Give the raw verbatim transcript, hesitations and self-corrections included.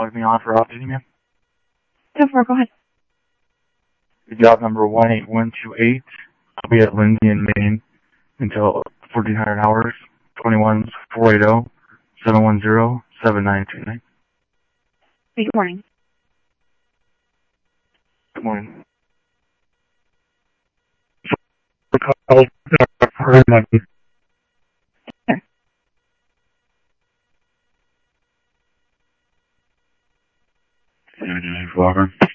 log me on for updating, ma'am. Go for it, go ahead. Job number one eight one two eight. I'll be at Lindsay in Maine until fourteen hundred hours. twenty-one four eight zero seven one zero seven nine two nine. Good morning. Good morning. Sure. Vlogger.